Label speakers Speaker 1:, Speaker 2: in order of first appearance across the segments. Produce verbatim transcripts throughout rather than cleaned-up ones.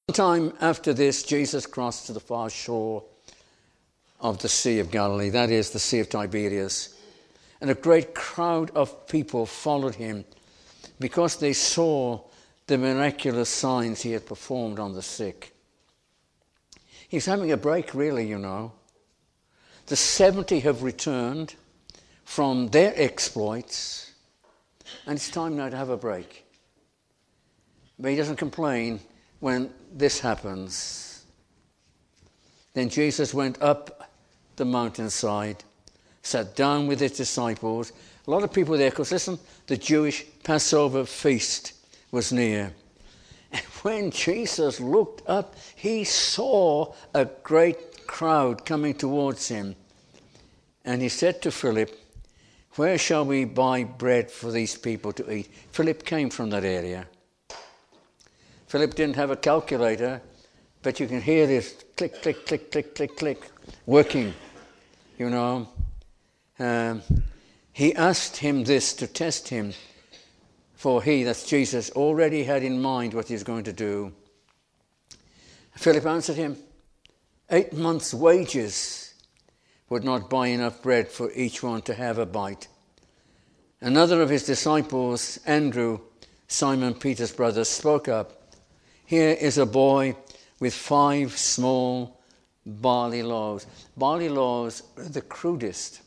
Speaker 1: Sometime after this, Jesus crossed to the far shore of the Sea of Galilee, that is, the Sea of Tiberias, and a great crowd of people followed him because they saw the miraculous signs he had performed on the sick. He's having a break, really, you know. The seventy have returned from their exploits, and it's time now to have a break. But he doesn't complain when this happens. Then Jesus went up the mountainside, sat down with his disciples. A lot of people there, because listen, the Jewish Passover feast was near. And when Jesus looked up, he saw a great crowd coming towards him. And he said to Philip, "Where shall we buy bread for these people to eat?" Philip came from that area. Philip didn't have a calculator, but you can hear this click, click, click, click, click, click, working, you know. Um, he asked him this to test him, for he, that's Jesus, already had in mind what he was going to do. Philip answered him, eight months' wages would not buy enough bread for each one to have a bite. Another of his disciples, Andrew, Simon Peter's brother, spoke up. "Here is a boy with five small barley loaves." Barley loaves are the crudest,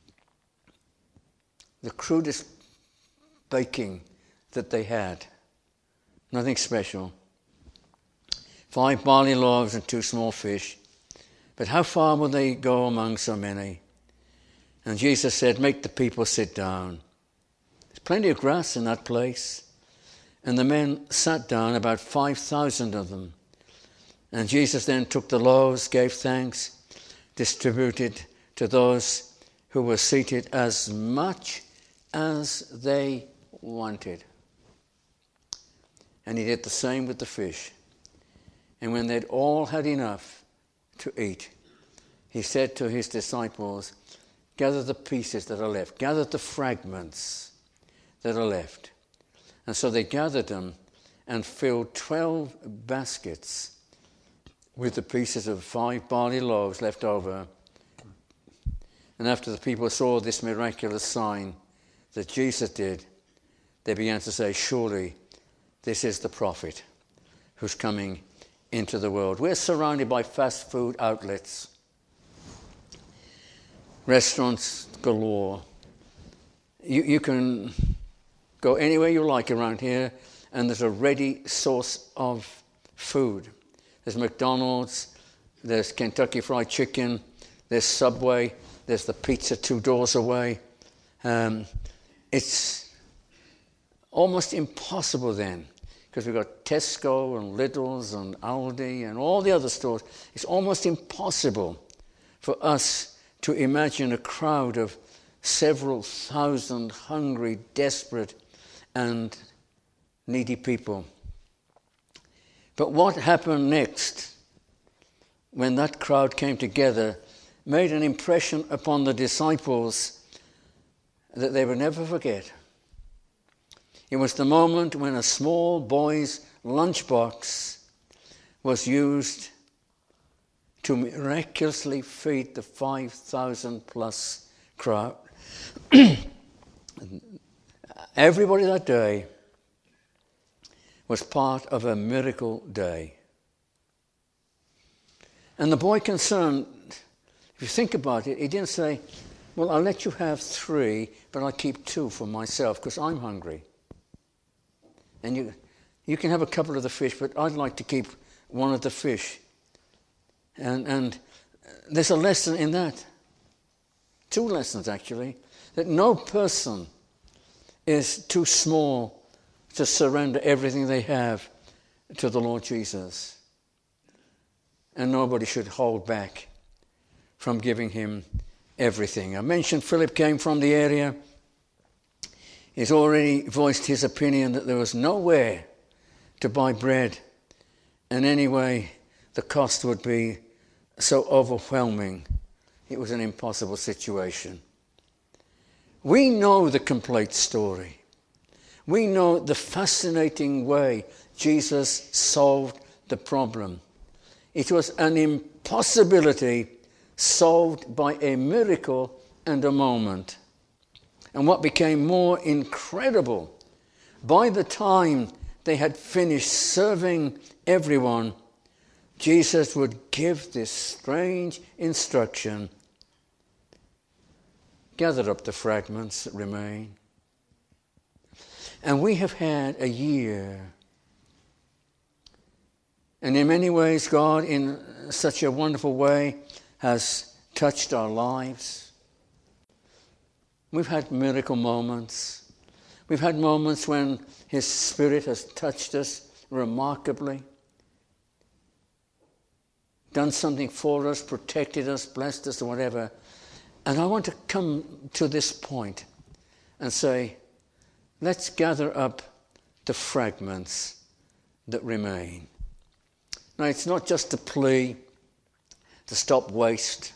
Speaker 1: the crudest baking that they had. Nothing special. Five barley loaves and two small fish. But how far will they go among so many? And Jesus said, "Make the people sit down." There's plenty of grass in that place. And the men sat down, about five thousand of them. And Jesus then took the loaves, gave thanks, distributed to those who were seated as much as they wanted. And he did the same with the fish. And when they'd all had enough to eat, he said to his disciples, "Gather the pieces that are left, gather the fragments that are left." And so they gathered them and filled twelve baskets with the pieces of five barley loaves left over. And after the people saw this miraculous sign that Jesus did, they began to say, "Surely this is the prophet who's coming into the world." We're surrounded by fast food outlets, restaurants galore. You, you can go anywhere you like around here, and there's a ready source of food. There's McDonald's, there's Kentucky Fried Chicken, there's Subway, there's the pizza two doors away. Um, it's almost impossible then, because we've got Tesco and Lidl's and Aldi and all the other stores. It's almost impossible for us to imagine a crowd of several thousand hungry, desperate, and needy people. But what happened next, when that crowd came together, made an impression upon the disciples that they would never forget. It was the moment when a small boy's lunchbox was used to miraculously feed the five thousand plus crowd. Everybody that day was part of a miracle day. And the boy concerned, if you think about it, he didn't say, "Well, I'll let you have three, but I'll keep two for myself because I'm hungry. And you, you can have a couple of the fish, but I'd like to keep one of the fish." And, and there's a lesson in that. Two lessons, actually. That no person is too small to surrender everything they have to the Lord Jesus. And nobody should hold back from giving him everything. I mentioned Philip came from the area. He's already voiced his opinion that there was nowhere to buy bread. And anyway, the cost would be so overwhelming. It was an impossible situation. We know the complete story. We know the fascinating way Jesus solved the problem. It was an impossibility solved by a miracle and a moment. And what became more incredible, by the time they had finished serving everyone, Jesus would give this strange instruction: gather up the fragments that remain. And we have had a year. And in many ways, God, in such a wonderful way, has touched our lives. We've had miracle moments. We've had moments when His Spirit has touched us remarkably, done something for us, protected us, blessed us, or whatever. And I want to come to this point and say, let's gather up the fragments that remain. Now, it's not just a plea to stop waste,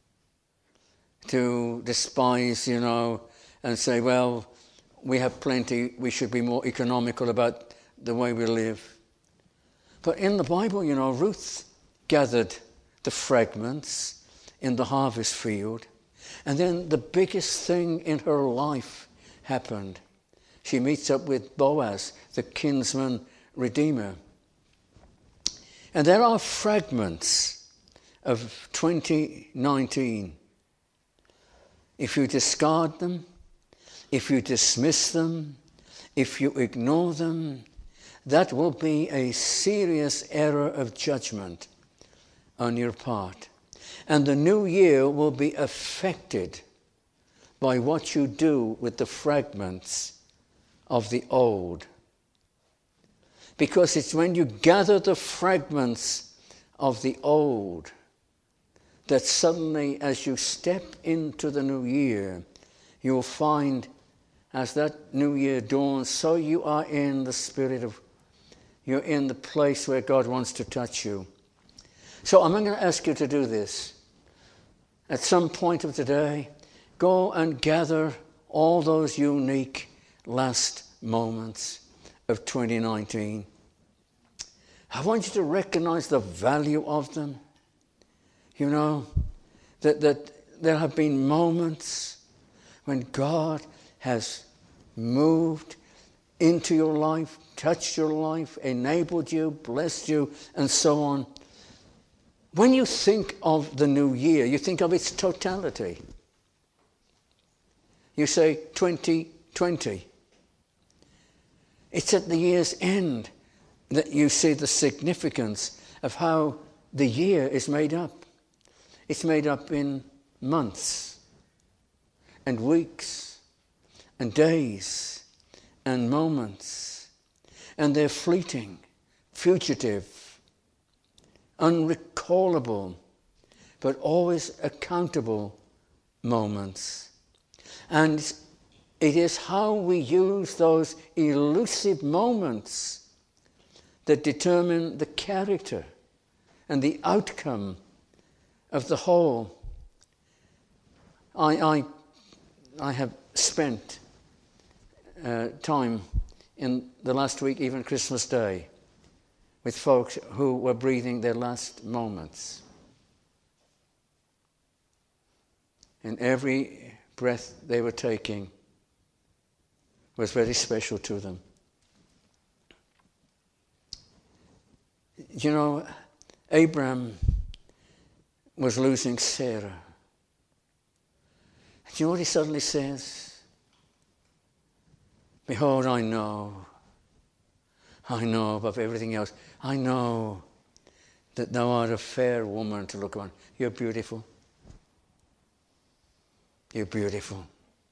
Speaker 1: to despise, you know, and say, well, we have plenty, we should be more economical about the way we live. But in the Bible, you know, Ruth gathered the fragments in the harvest field, and then the biggest thing in her life happened. She meets up with Boaz, the kinsman redeemer. And there are fragments of twenty nineteen. If you discard them, if you dismiss them, if you ignore them, that will be a serious error of judgment on your part. And the new year will be affected by what you do with the fragments of the old. Because it's when you gather the fragments of the old that suddenly, as you step into the new year, you'll find, as that new year dawns, so you are in the spirit of, you're in the place where God wants to touch you. So I'm going to ask you to do this. At some point of today, go and gather all those unique last moments of twenty nineteen. I want you to recognize the value of them. You know, that, that there have been moments when God has moved into your life, touched your life, enabled you, blessed you, and so on. When you think of the new year, you think of its totality. You say twenty twenty. It's at the year's end that you see the significance of how the year is made up. It's made up in months and weeks and days and moments. And they're fleeting, fugitive, unrecallable, but always accountable moments. And it is how we use those elusive moments that determine the character and the outcome of the whole. I, I, I have spent uh, time in the last week, even Christmas Day, with folks who were breathing their last moments. And every breath they were taking was very special to them. You know, Abraham was losing Sarah. Do you know what he suddenly says? Behold, I know, I know above everything else, I know that thou art a fair woman to look on. You're beautiful. You're beautiful.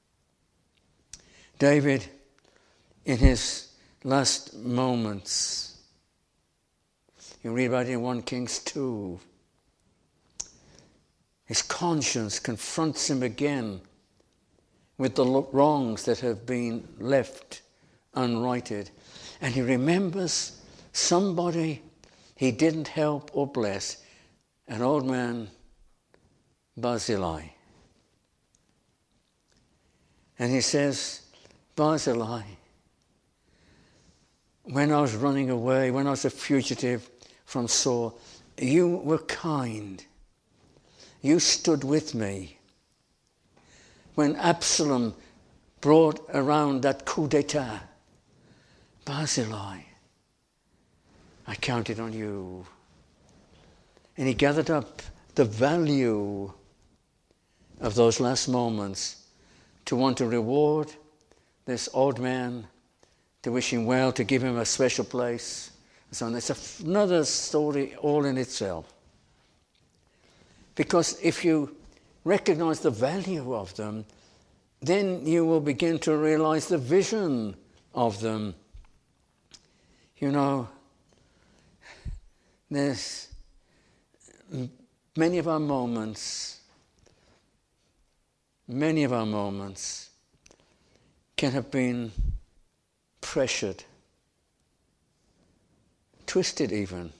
Speaker 1: David, in his last moments, you read about it in First Kings two, his conscience confronts him again with the wrongs that have been left unrighted. And he remembers somebody he didn't help or bless, an old man, Barzillai. And he says, Barzillai, when I was running away, when I was a fugitive from Saul, you were kind. You stood with me. When Absalom brought around that coup d'etat, Barzillai, I counted on you. And he gathered up the value of those last moments to want to reward this old man, to wish him well, to give him a special place. So it's another story all in itself. Because if you recognize the value of them, then you will begin to realize the vision of them. You know, there's many of our moments, many of our moments can have been pressured, twisted even,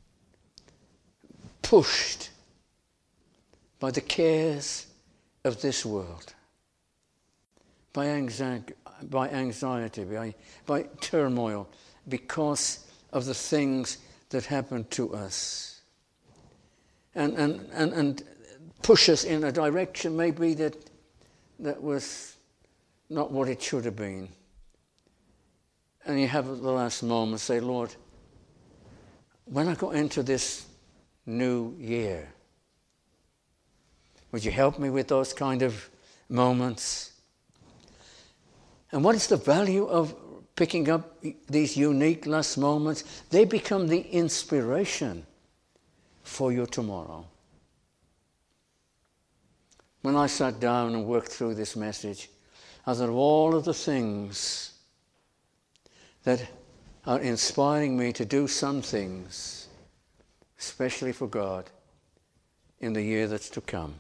Speaker 1: pushed by the cares of this world, by anxiety, by, anxiety, by, by turmoil, because of the things that happen to us. And, and, and, and push us in a direction maybe that, that was not what it should have been. And you have at the last moment say, Lord, when I go into this new year, would you help me with those kind of moments? And what is the value of picking up these unique last moments? They become the inspiration for your tomorrow. When I sat down and worked through this message, I thought of all of the things that are inspiring me to do some things, especially for God, in the year that's to come.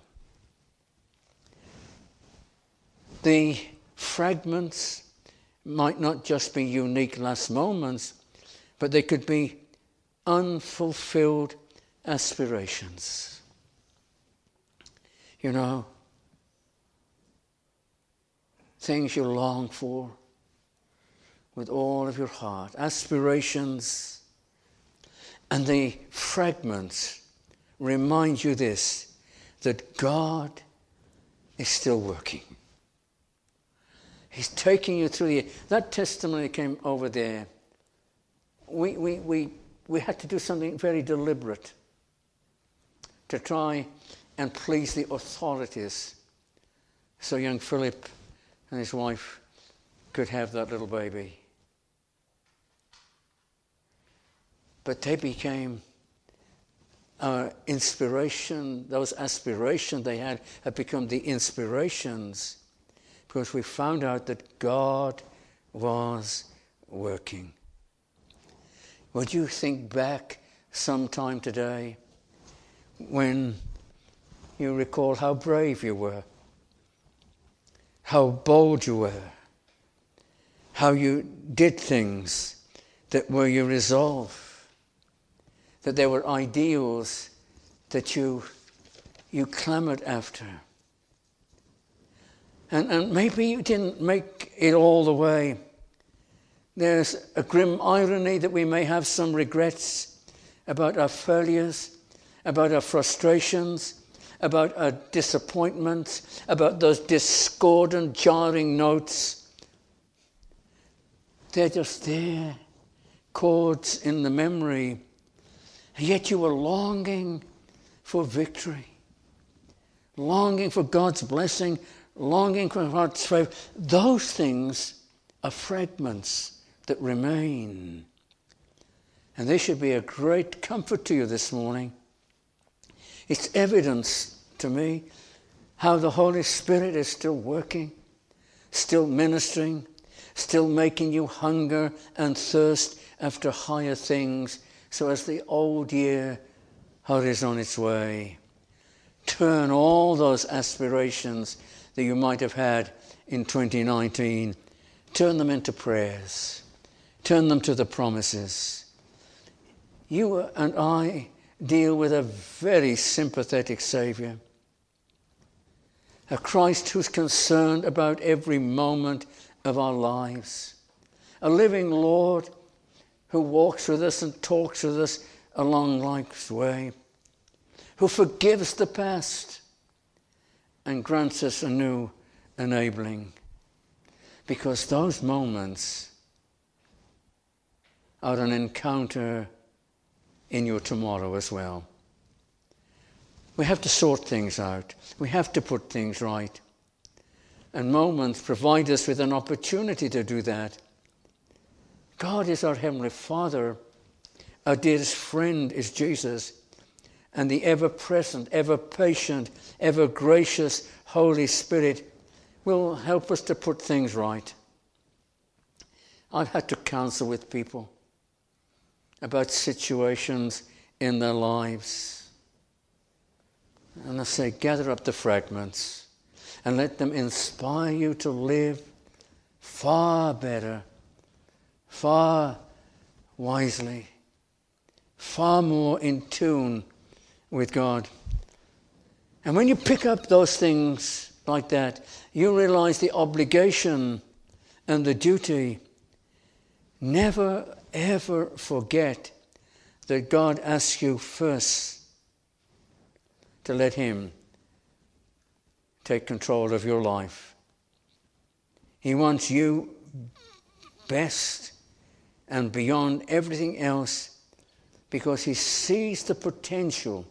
Speaker 1: The fragments might not just be unique last moments, but they could be unfulfilled aspirations. You know, things you long for with all of your heart, aspirations, and the fragments remind you this, that God is still working. He's taking you through the... That testimony came over there. We, we, we, we had to do something very deliberate to try and please the authorities so young Philip and his wife could have that little baby. But they became our inspiration. Those aspirations they had have become the inspirations, because we found out that God was working. Would you think back sometime today when you recall how brave you were, how bold you were, how you did things that were your resolve, that there were ideals that you you clamored after. And, and maybe you didn't make it all the way. There's a grim irony that we may have some regrets about our failures, about our frustrations, about our disappointments, about those discordant, jarring notes. They're just there, chords in the memory. And yet you were longing for victory, longing for God's blessing, longing for God's favor. Those things are fragments that remain. And they should be a great comfort to you this morning. It's evidence to me how the Holy Spirit is still working, still ministering, still making you hunger and thirst after higher things. So as the old year hurries on its way, turn all those aspirations that you might have had in twenty nineteen, turn them into prayers. Turn them to the promises. You and I deal with a very sympathetic Saviour, a Christ who's concerned about every moment of our lives, a living Lord who walks with us and talks with us along life's way, who forgives the past and grants us a new enabling. Because those moments are an encounter in your tomorrow as well. We have to sort things out. We have to put things right. And moments provide us with an opportunity to do that. God is our Heavenly Father. Our dearest friend is Jesus. And the ever-present, ever-patient, ever-gracious Holy Spirit will help us to put things right. I've had to counsel with people about situations in their lives. And I say, gather up the fragments and let them inspire you to live far better, far wisely, far more in tune with God. And when you pick up those things like that, you realize the obligation and the duty. Never, ever forget that God asks you first to let Him take control of your life. He wants you best and beyond everything else because He sees the potential.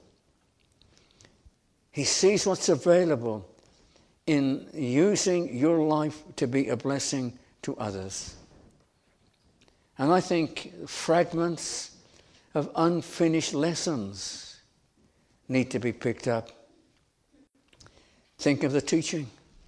Speaker 1: He sees what's available in using your life to be a blessing to others. And I think fragments of unfinished lessons need to be picked up. Think of the teaching.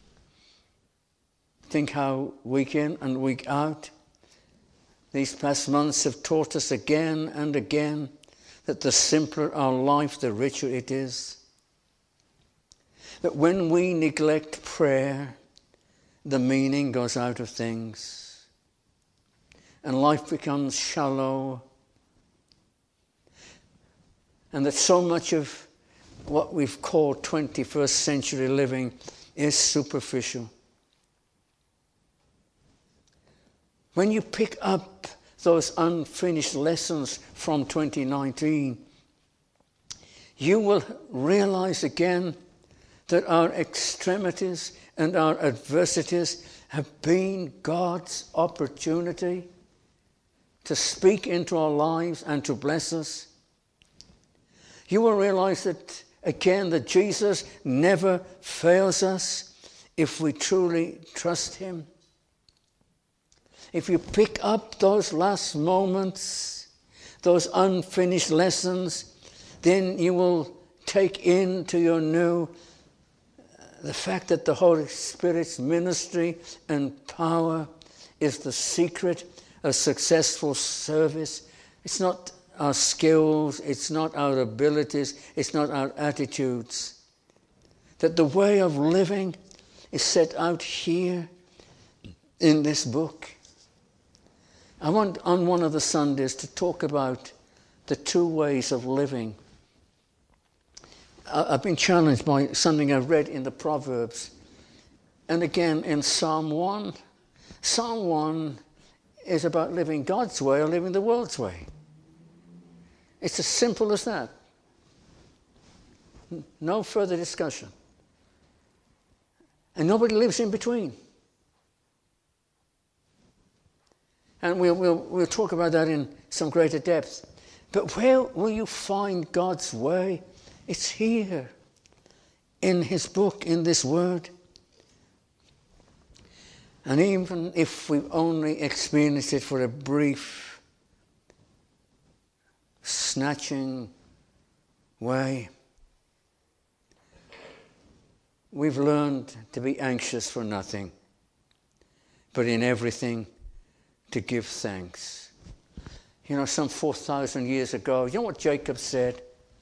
Speaker 1: Think how week in and week out these past months have taught us again and again that the simpler our life, the richer it is. That when we neglect prayer, the meaning goes out of things. And life becomes shallow. And that so much of what we've called twenty-first century living is superficial. When you pick up those unfinished lessons from twenty nineteen, you will realize again that our extremities and our adversities have been God's opportunity to speak into our lives and to bless us. You will realize that, again, that Jesus never fails us if we truly trust Him. If you pick up those last moments, those unfinished lessons, then you will take into your new the fact that the Holy Spirit's ministry and power is the secret of successful service. It's not our skills, it's not our abilities, it's not our attitudes. That the way of living is set out here in this book. I want on one of the Sundays to talk about the two ways of living. I've been challenged by something I read in the Proverbs. And again in Psalm one. Psalm one is about living God's way or living the world's way. It's as simple as that. No further discussion. And nobody lives in between. And we'll, we'll, we'll talk about that in some greater depth. But where will you find God's way? It's here, in His book, in this word. And even if we've only experienced it for a brief, snatching way, we've learned to be anxious for nothing, but in everything to give thanks. You know, some four thousand years ago, you know what Jacob said?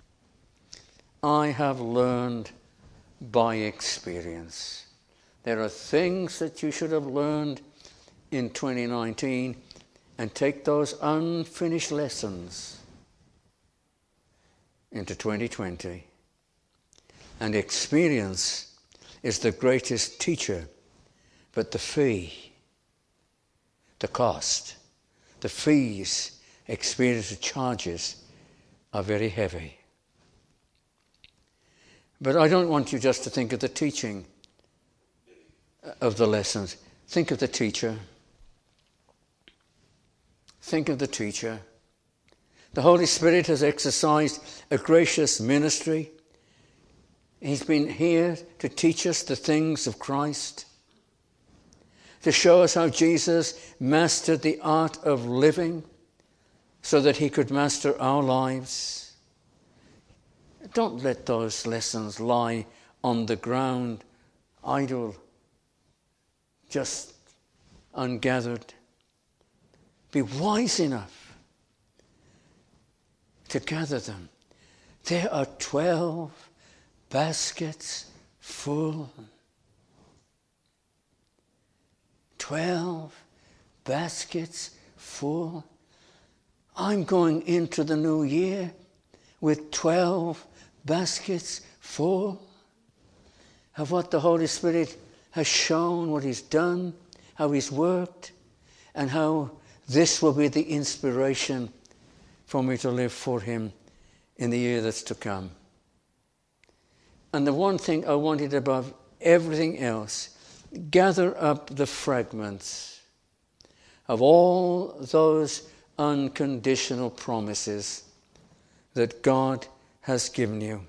Speaker 1: I have learned by experience. There are things that you should have learned in twenty nineteen, and take those unfinished lessons into twenty twenty. And experience is the greatest teacher, but the fee, the cost, the fees experience charges are very heavy. But I don't want you just to think of the teaching of the lessons. Think of the teacher. Think of the teacher. The Holy Spirit has exercised a gracious ministry. He's been here to teach us the things of Christ, to show us how Jesus mastered the art of living so that he could master our lives. Don't let those lessons lie on the ground, idle, just ungathered. Be wise enough to gather them. There are twelve baskets full. Twelve baskets full. I'm going into the new year with twelve baskets full of what the Holy Spirit has shown, what he's done, how he's worked, and how this will be the inspiration for me to live for him in the year that's to come. And the one thing I wanted above everything else, gather up the fragments of all those unconditional promises that God has given you.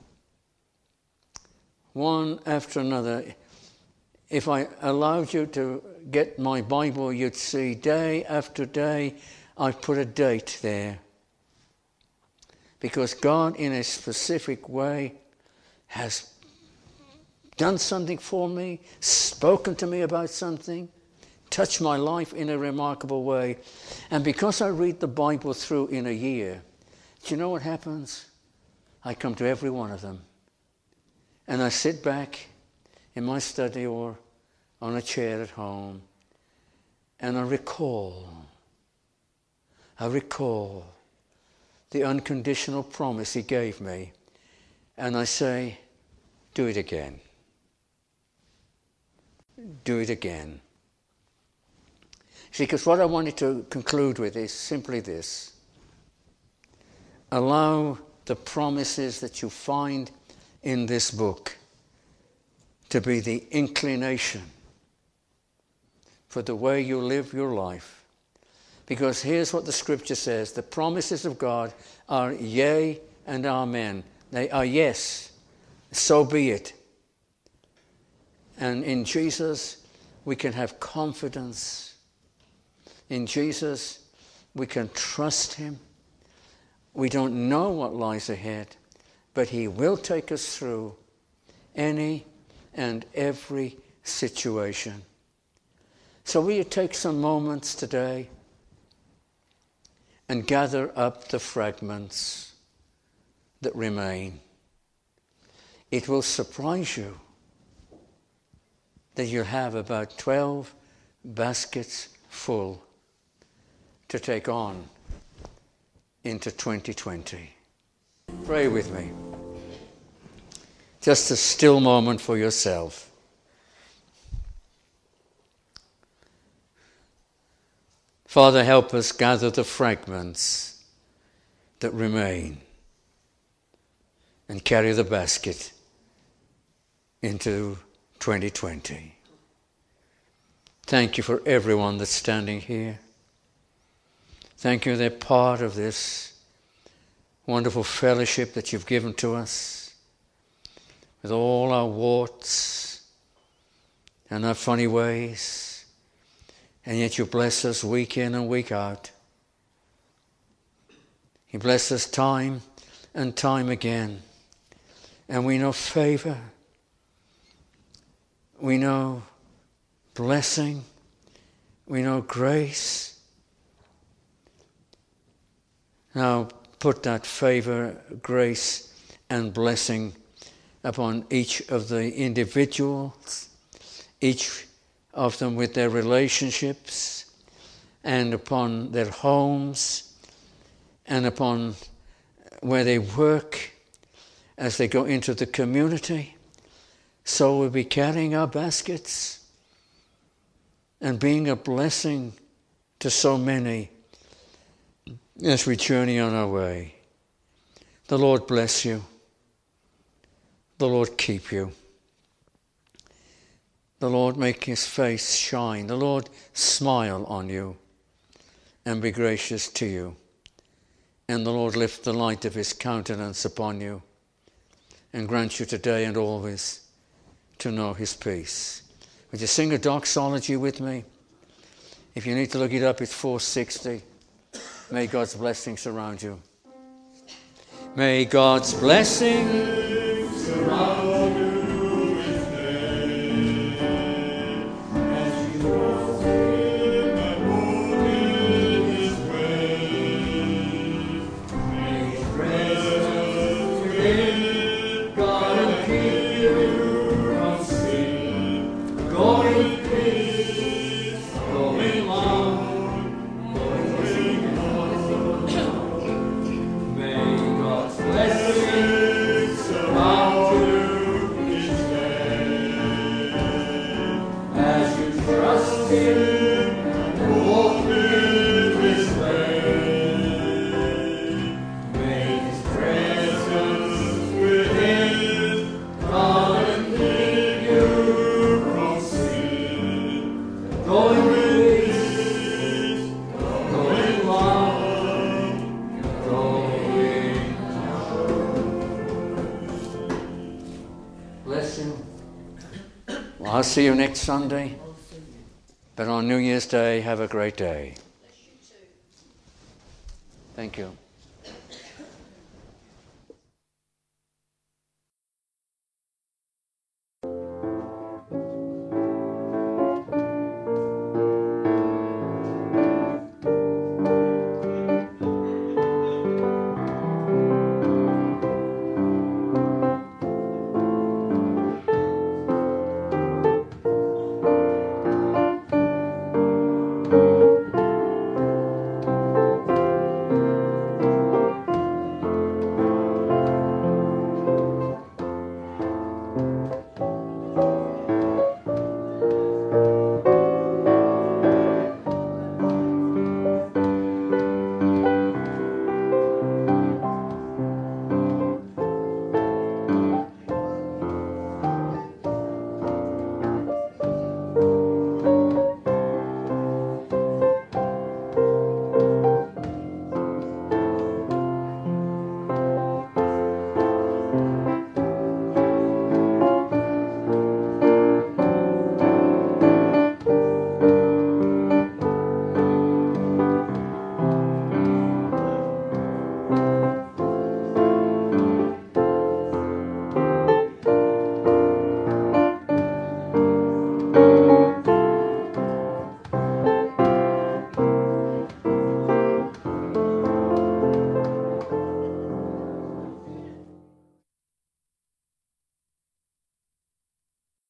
Speaker 1: One after another. If I allowed you to get my Bible, you'd see day after day I've put a date there. Because God, in a specific way, has done something for me, spoken to me about something, touched my life in a remarkable way. And because I read the Bible through in a year, do you know what happens? I come to every one of them. And I sit back in my study or on a chair at home, and I recall, I recall the unconditional promise he gave me. And I say, do it again. Do it again. See, because what I wanted to conclude with is simply this. Allow the promises that you find in this book to be the inclination for the way you live your life. Because here's what the scripture says. The promises of God are yea and amen. They are yes. So be it. And in Jesus, we can have confidence. In Jesus, we can trust him. We don't know what lies ahead, but he will take us through any and every situation. So will you take some moments today and gather up the fragments that remain? It will surprise you that you'll have about twelve baskets full to take on into twenty twenty. Pray with me. Just a still moment for yourself. Father, help us gather the fragments that remain and carry the basket into twenty twenty. Thank you for everyone that's standing here. Thank you they're part of this wonderful fellowship that you've given to us, with all our warts and our funny ways, and yet you bless us week in and week out. You bless us time and time again, and we know favor, we know blessing, we know grace. Now put that favor, grace, and blessing upon each of the individuals, each of them with their relationships, and upon their homes, and upon where they work, as they go into the community. So we'll be carrying our baskets and being a blessing to so many as we journey on our way. The Lord bless you. The Lord keep you. The Lord make his face shine. The Lord smile on you and be gracious to you. And the Lord lift the light of his countenance upon you and grant you today and always to know his peace. Would you sing a doxology with me? If you need to look it up, it's four sixty. May God's blessing surround you. May God's blessing surround you. I'll see you next Sunday. But on New Year's Day, have a great day. Thank you.